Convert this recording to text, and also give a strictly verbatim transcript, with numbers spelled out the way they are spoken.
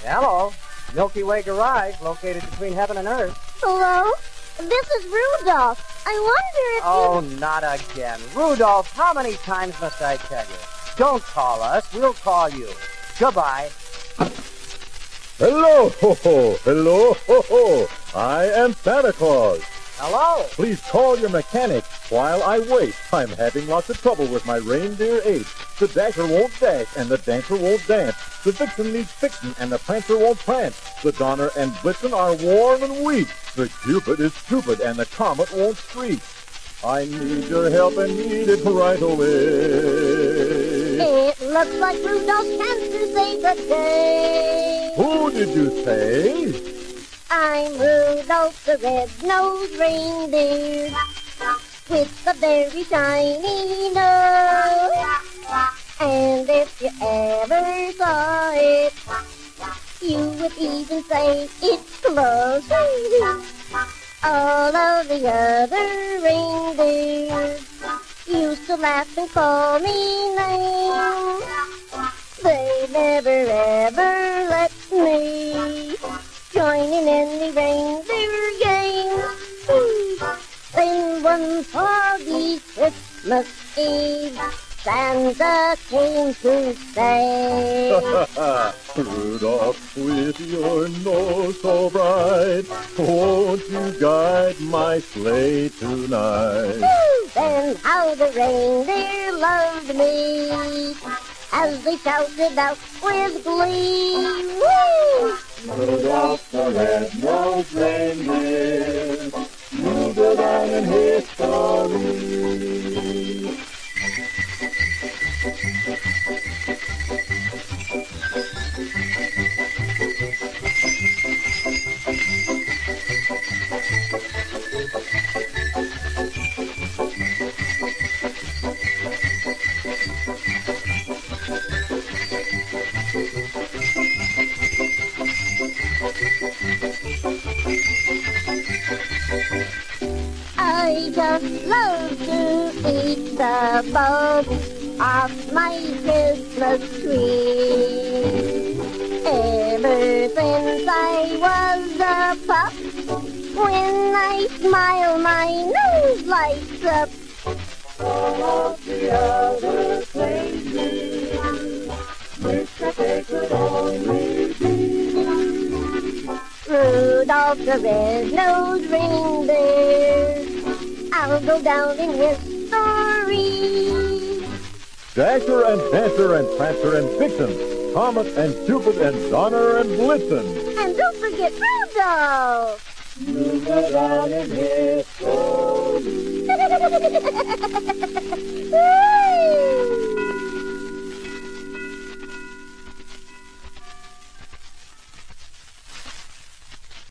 Hello. Milky Way Garage, located between heaven and earth. Hello? This is Rudolph. I wonder if Oh, you... not again. Rudolph, how many times must I tell you? Don't call us. We'll call you. Goodbye. Hello, ho, ho. Hello, ho, ho. I am Santa Claus. Hello. Please call your mechanic while I wait. I'm having lots of trouble with my reindeer eight. The Dasher won't dash, and the Dancer won't dance. The Vixen needs fixin', and the Prancer won't prance. The Donner and Blitzen are worn and weak. The Cupid is stupid, and the Comet won't streak. I need your help and need it right away. It looks like Rudolph's cancer saved the day. Who did you say? I'm Rudolph the red-nosed reindeer with a very shiny nose. And if you ever saw it, you would even say it's close. All of the other reindeers used to laugh and call me names. They never ever let me join in any reindeer game. Then one foggy Christmas Eve, Santa came to say, Rudolph, with your nose so bright, won't you guide my sleigh tonight? Then how the reindeer loved me as they shouted out with glee. Woo! Rudolph the red-nosed reindeer, you go down in history. I just love to eat the bugs off my Christmas tree. Ever since I was a pup, when I smile my nose lights up. All of the other strangers wish that they could only be Rudolph the red-nosed reindeer, I'll go down in history. Dasher and Dancer and Prancer and Vixen, Comet and Cupid and Donner and Blitzen. And don't forget Rudolph. You go down in history. Whee!